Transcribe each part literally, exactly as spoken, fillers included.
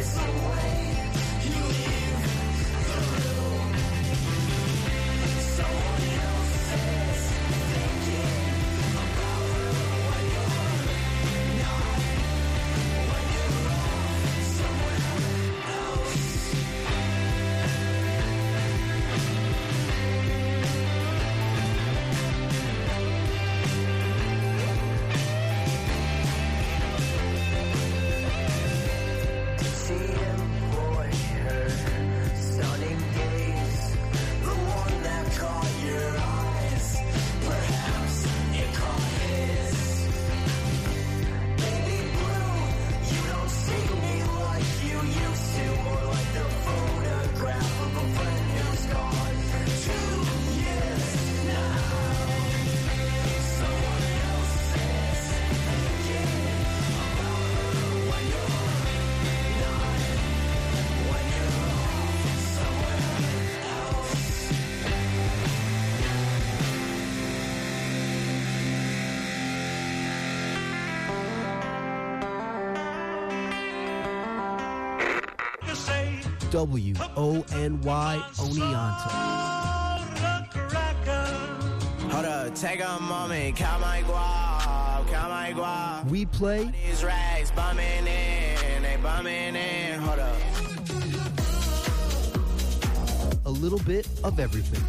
W O N Y Oneonta. Hold up, take a moment, count my guap, count my guap. We play these rags bumming in, they bumming in. Hold up. A little bit of everything.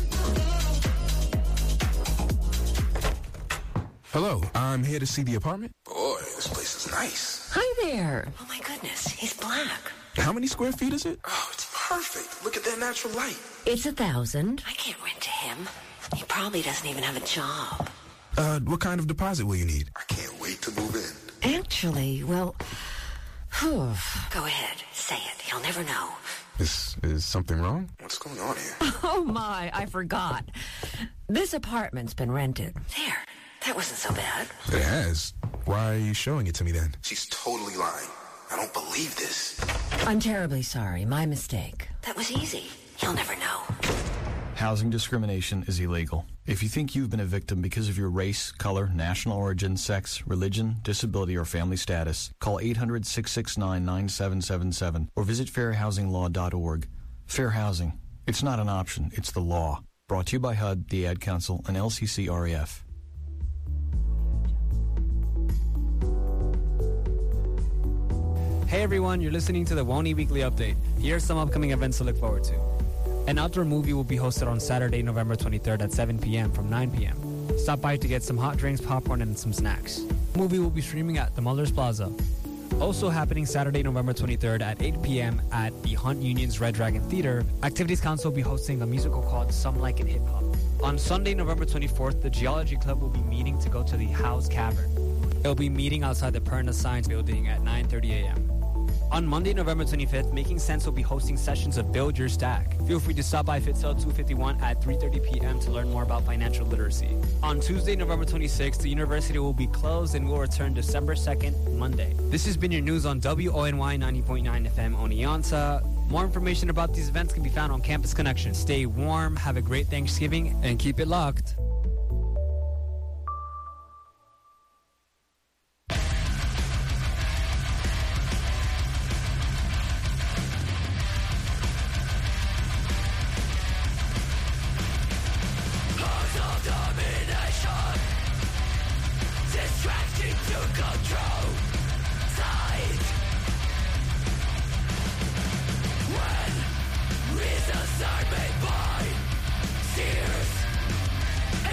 Hello, I'm here to see the apartment. Boy, this place is nice. Hi there. Oh my goodness, he's black. How many square feet is it? Oh, it's perfect. Look at that natural light. It's a thousand. I can't rent to him. He probably doesn't even have a job. Uh, what kind of deposit will you need? I can't wait to move in. Actually, well, whew. Go ahead, say it. He'll never know. Is, is something wrong? What's going on here? Oh my, I forgot. This apartment's been rented. There, that wasn't so bad. It has. Why are you showing it to me then? She's totally lying. I don't believe this. I'm terribly sorry. My mistake. That was easy. He'll never know. Housing discrimination is illegal. If you think you've been a victim because of your race, color, national origin, sex, religion, disability, or family status, call eight hundred, six six nine, nine seven seven seven or visit fair housing law dot org. Fair housing. It's not an option. It's the law. Brought to you by H U D, the Ad Council, and L C C R E F. Hey everyone, you're listening to the WONY Weekly Update. Here are some upcoming events to look forward to. An outdoor movie will be hosted on Saturday, November twenty-third at seven p.m. from nine p.m. Stop by to get some hot drinks, popcorn, and some snacks. The movie will be streaming at the Mullers Plaza. Also happening Saturday, November twenty-third at eight p.m. at the Hunt Union's Red Dragon Theater, Activities Council will be hosting a musical called Some Like It Hip Hop. On Sunday, November twenty-fourth, the Geology Club will be meeting to go to the House Cavern. They'll be meeting outside the Perna Science Building at nine thirty a.m. On Monday, November twenty-fifth, Making Sense will be hosting sessions of Build Your Stack. Feel free to stop by Fitzell two fifty-one at three thirty p.m. to learn more about financial literacy. On Tuesday, November twenty-sixth, the university will be closed and will return December second, Monday. This has been your news on W O N Y ninety point nine F M Oneonta. More information about these events can be found on Campus Connection. Stay warm, have a great Thanksgiving, and keep it locked. Reasons are made by tears.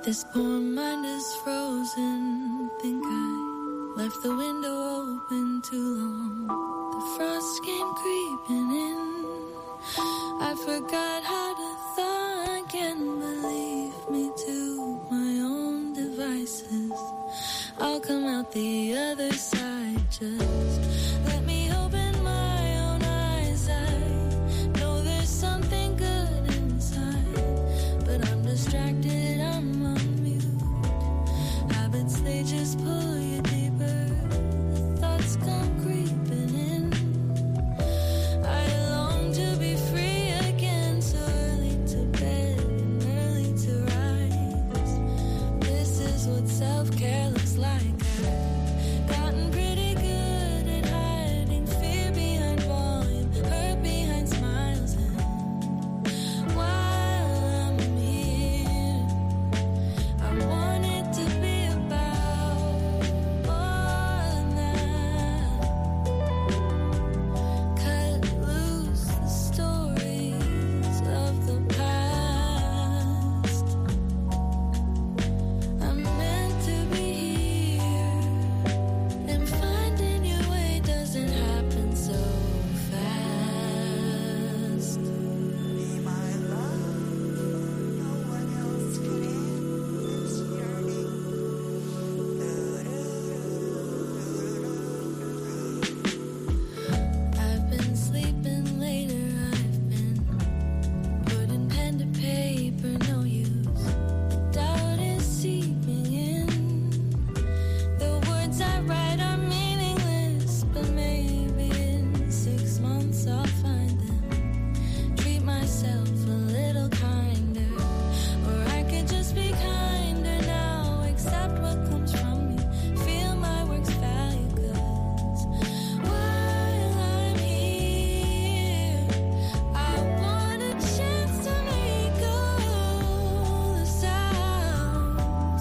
This poor mind is frozen. Think I left the window open too long. The frost came creeping in. I forgot how to thaw again. Believe me to my own devices. I'll come out the other side. Just let me open my own eyes. I know there's something good inside, but I'm distracted, I'm on mute. Habits, they just pull you deeper. Thoughts come creeping in. I long to be free again, so early to bed and early to rise. This is what self-care looks like. I've gotten pretty good at hiding fear behind volume, hurt behind smiles, and while I'm here, I want it to be about more than that. Cut loose the stories of the past. I'm meant to be here, and finding your way doesn't happen so fast. Be my love, no one else can end this yearning. I've been sleeping later, I've been putting pen to paper, no use. Doubt is seeping in. The words I write are meaningless, but maybe in six months I'll find them. Treat myself a little kinder, or I could just be kinder now. Accept what comes from me, feel my work's value, 'cause while I'm here, I want a chance to make all the sounds.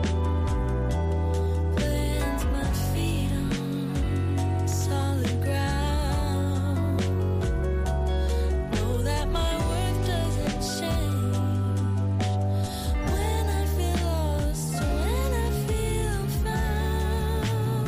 Plant my feet on solid ground. Know that my worth doesn't change when I feel lost, when I feel found.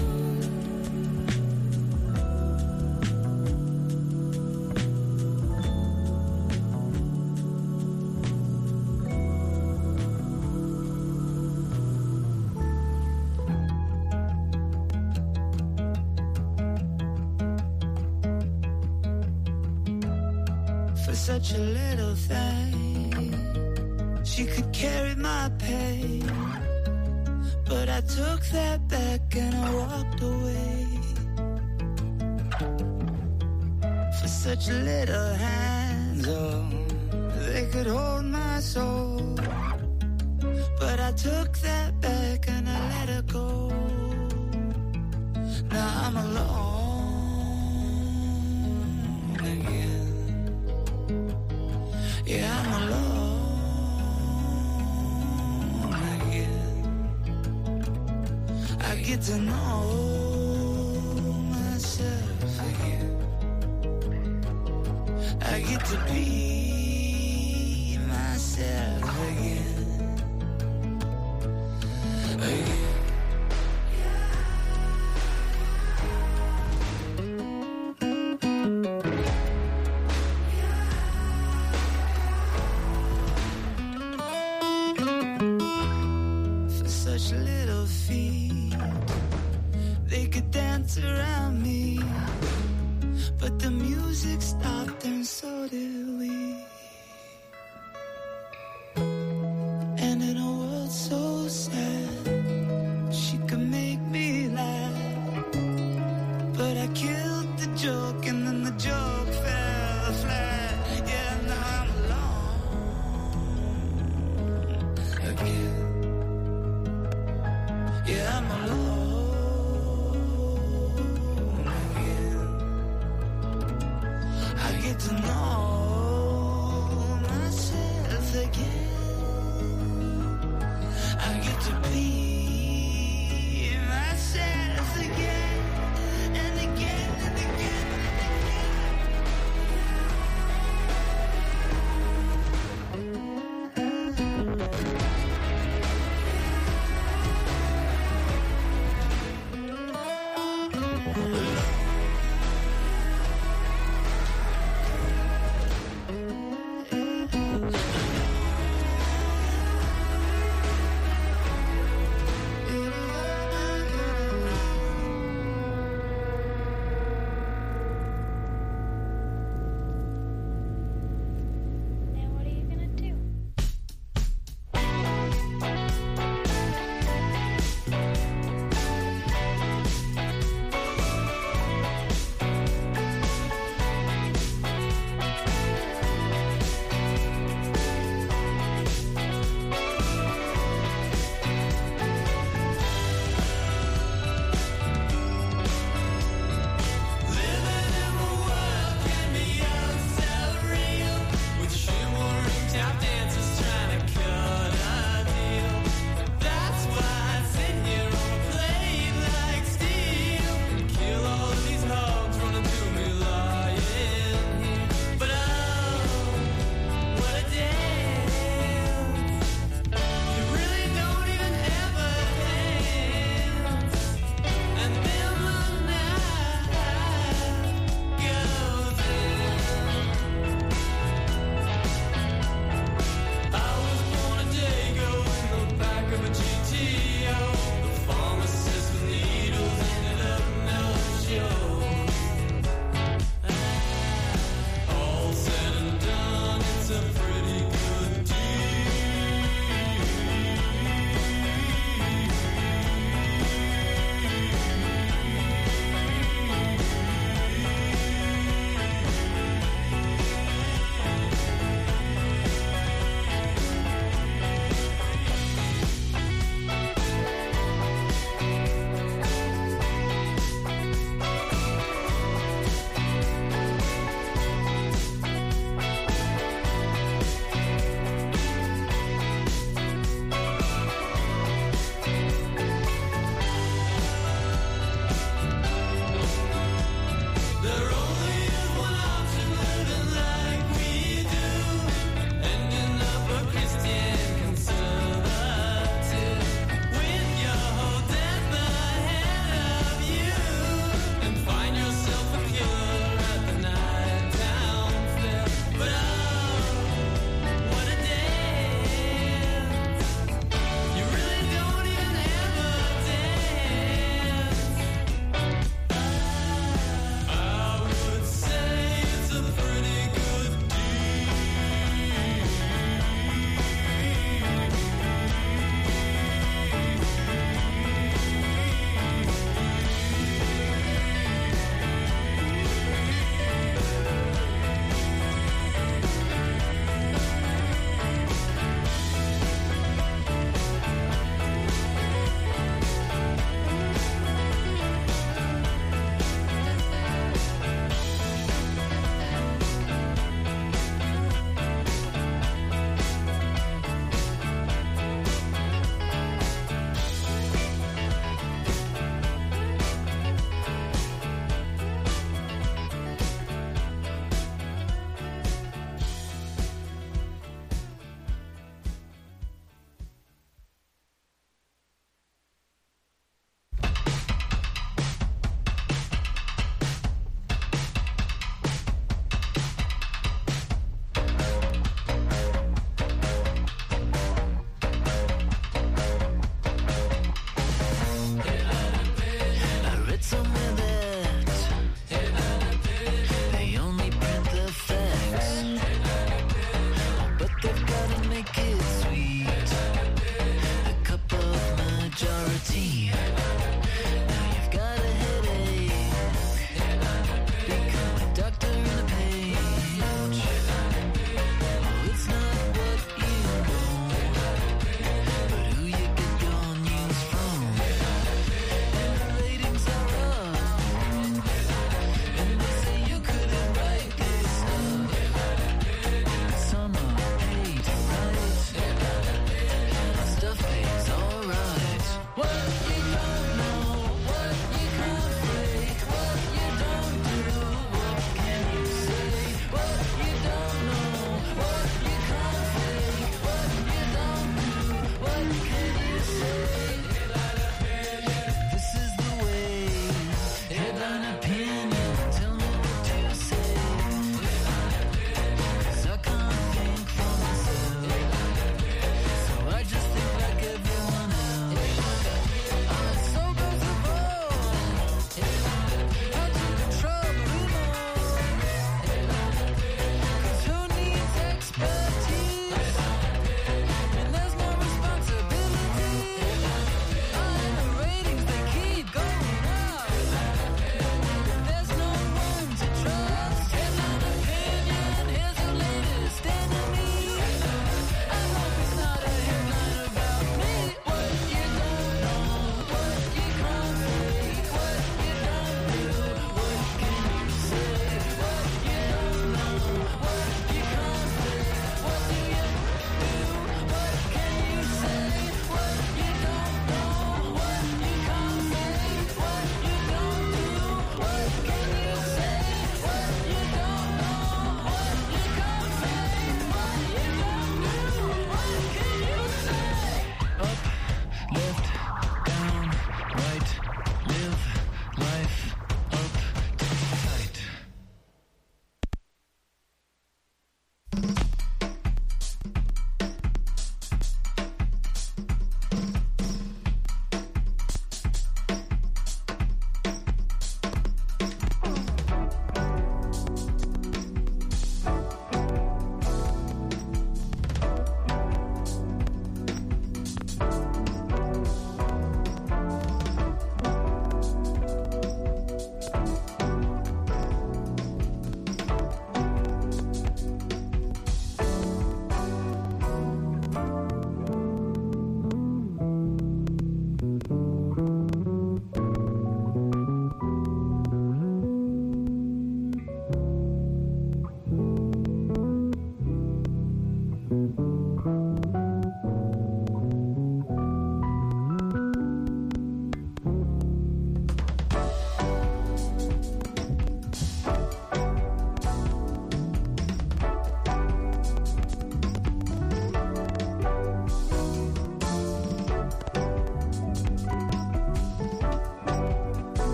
For such a little thing, she could carry my pain, but I took that back and I walked away. For such little hands, oh, they could hold my soul, but I took that back and I let her go. Now I'm alone again. Yeah, I'm alone again. I get to know myself again. I get to be myself again. Again. For such little feet, they could dance around me, but the music stopped and so did we. And in a world so sad, she could make me laugh, but I killed the joke and then the joke fell flat. Yeah, now I'm alone again. Yeah, I'm alone again. I get to know myself again. I get to be myself again and again and again and again.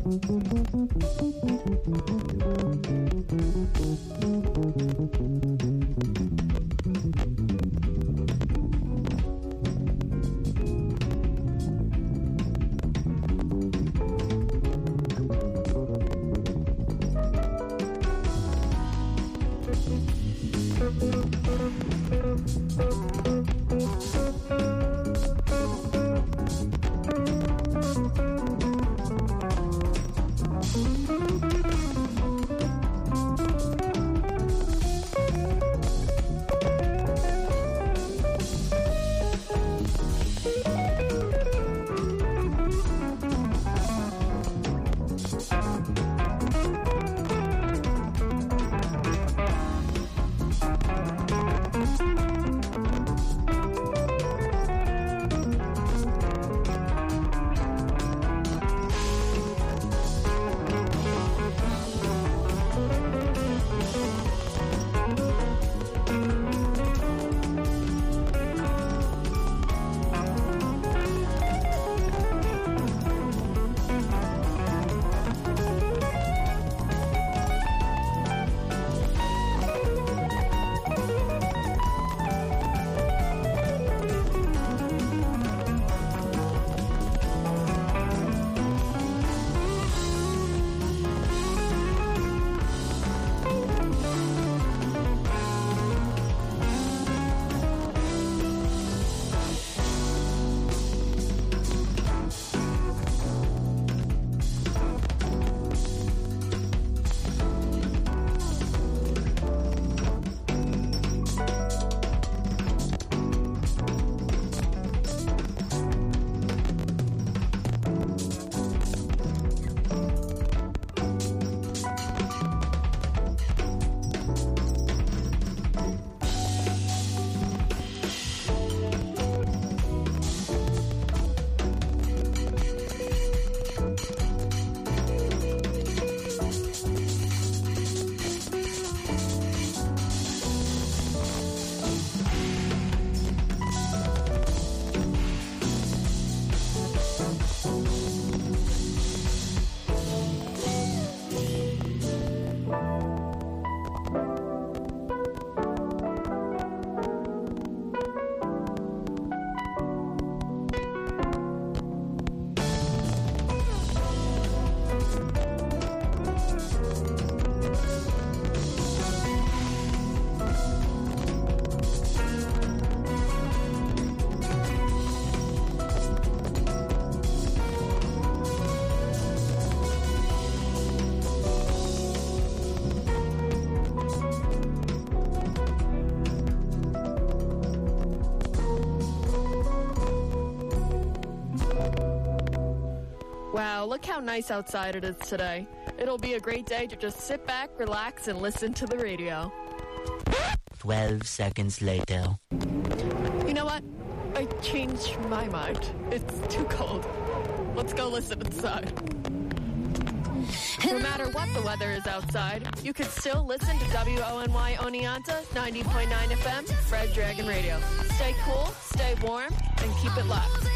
Wow, look how nice outside it is today. It'll be a great day to just sit back, relax, and listen to the radio. Twelve seconds later. You know what? I changed my mind. It's too cold. Let's go listen inside. No matter what the weather is outside, you can still listen to W O N Y Oneonta ninety point nine F M, Red Dragon Radio. Stay cool, stay warm, and keep it locked.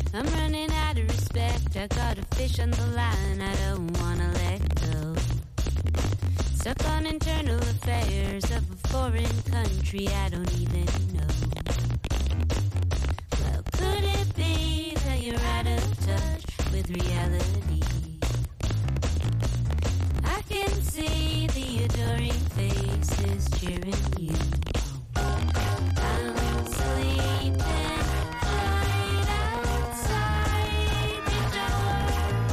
I'm running out of respect. I got a fish on the line I don't wanna let go. Stuck on internal affairs of a foreign country I don't even know. Well, could it be that you're out of touch with reality? I can see the adoring faces cheering you. I'm sleeping right outside your door.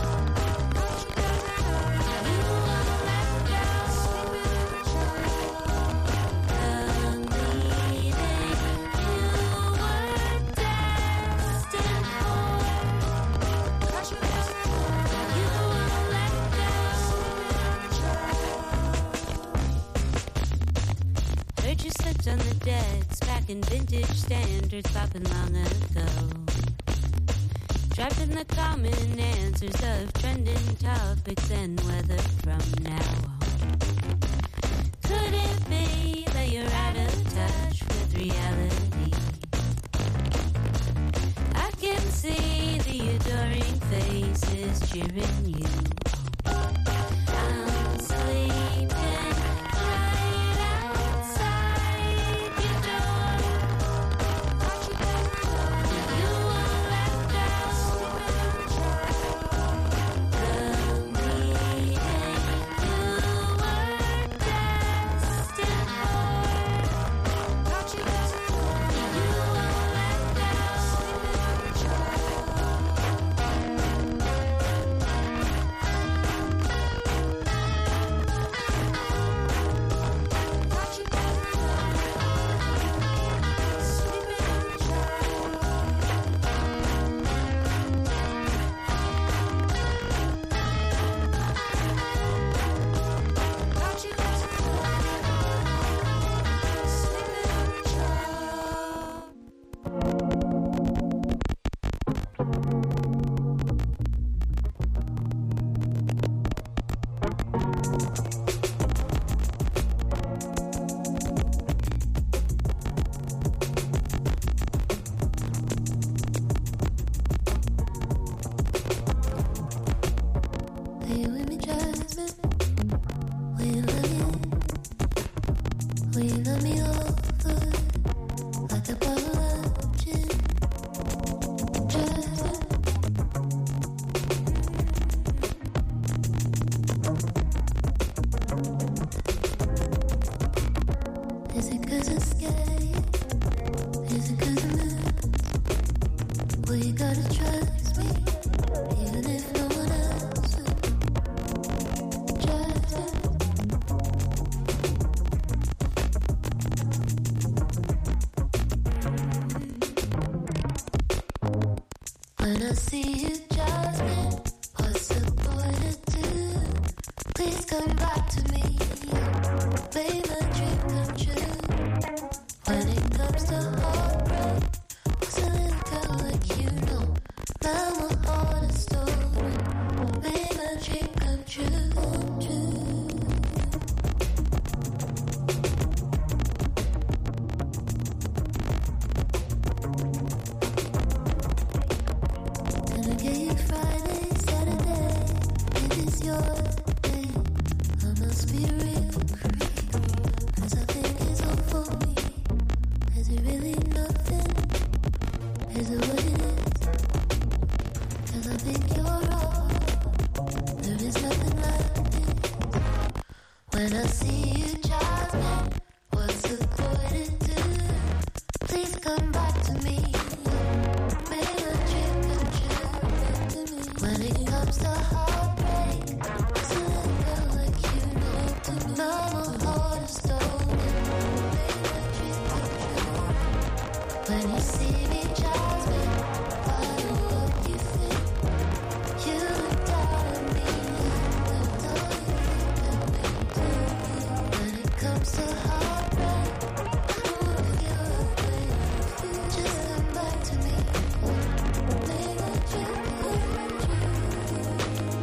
You were left out the meeting you were destined for. You were left out. Heard you slept on the decks, packing vintage standards, popping long ago. Trapped in the common answers of trending topics and weather from now on. Could it be that you're out of touch with reality? I can see the adoring faces cheering you. I'm sleeping right outside your door. You were left out the meeting you were destined for. You were left Will you with me, Jasmine? Will you love me? Will you love me over like a bottle of gin? Jasmine. Is it 'cause I'm scared? Is it 'cause I'm nervous? Well, you gotta trust me, even if no one else will. Jasmine. When I see you, Jasmine, what's the point to do? Please come back to me, make my dream come true. When it comes to heartbreak, was a little girl like you know. Now my heart is stolen, make my dream come true, true. Gonna get you Friday, Saturday, it is your day. I must be a real creep, 'cause I think it's all for me. Is it really nothing? Is it what it is? 'Cause I think you're all, there is nothing like this. When I see you, Jasmine, what's the point to do? Please come back to me, make a dream come true. When it comes to heartbreak, it's a little girl like you know. Now my heart is stolen, make a dream come true. When you see me, Jasmine, I know what you think. You looked out at me, looked all you think that we do. When it comes to heartbreak, I won't feel away. Just come back to me, make a dream come true.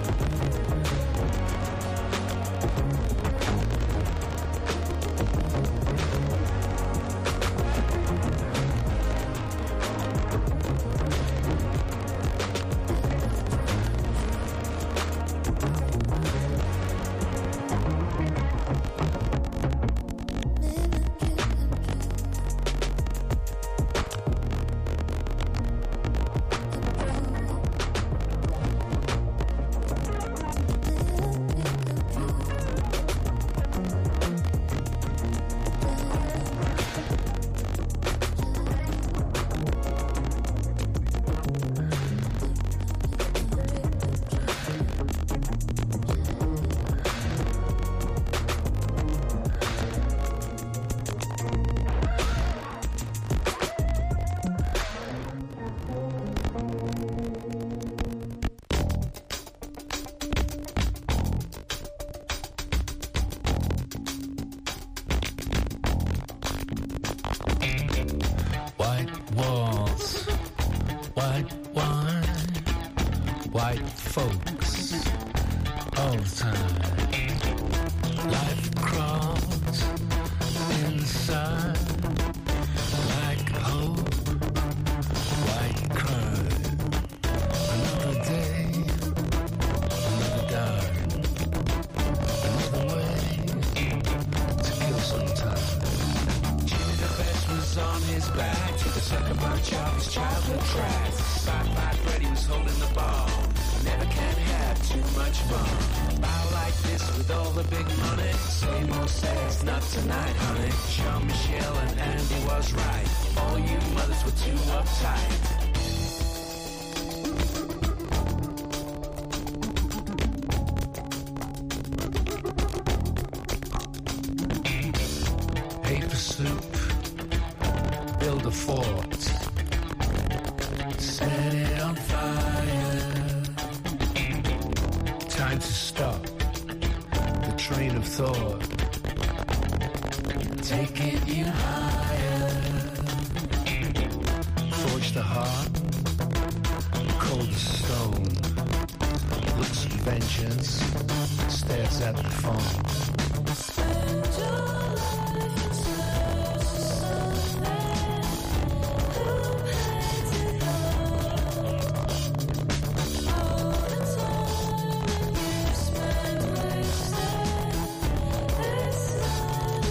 white wine, white folks, all the time. Life crawls inside like hope, white crime. Another day, another dime, another way to kill some time. Jimmy the Best was on his back, took a sucker punch off his childhood tracks. Sci-Fi Freddy was holding the ball. Never can have too much fun. Bow like this with all the big money. Same old sex, not tonight, honey. Jean-Michel and Andy was right. All you mothers were too uptight. Paper soup, build a fort, set it on fire. Time to stop the train of thought, taking you higher. Forge the heart, cold as stone. Looks for vengeance, stares at the phone. Spend your life in search of something. Who had to go? All the time you spend wasted, it's not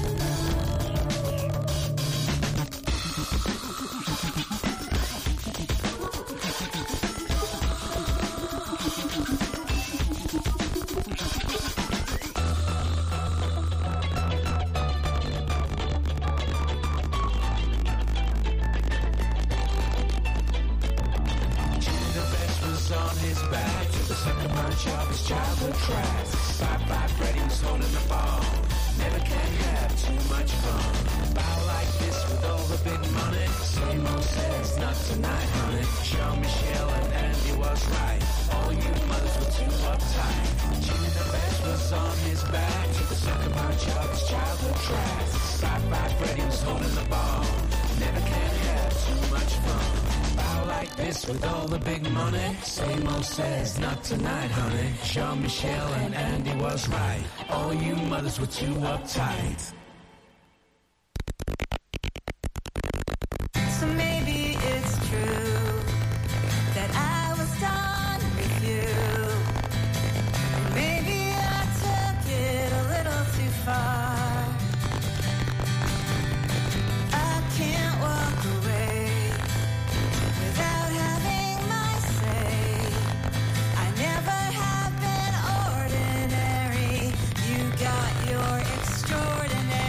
on his back, took a sucker punch off his childhood tracks. Sci-Fi Freddy was holding the ball. Never can have too much fun. Bow like this with all the big money. Same old sex, not tonight, honey. Jean-Michel and Andy was right. All you mothers were too uptight. Jimmy the Best was on his back, took a sucker punch off his childhood tracks. Sci-Fi Freddy was holding the ball. Never can have too much fun. Bow like this with all the big money. Same old says, not tonight, honey. Jean-Michel and Andy was right. All you mothers were too uptight. So maybe it's true that I was done with you. Maybe I took it a little too far. I can't walk away without having my say. I never have been ordinary. You got your extraordinary.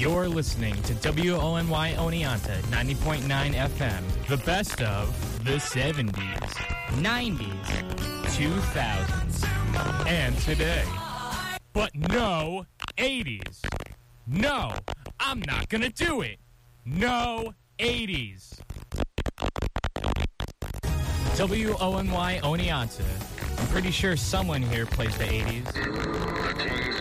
You're listening to W O N Y Oneonta ninety point nine F M. The best of the seventies, nineties, two thousands, and today. But no eighties. No, I'm not gonna do it. No eighties. W O N Y Oneonta. I'm pretty sure someone here plays the eighties.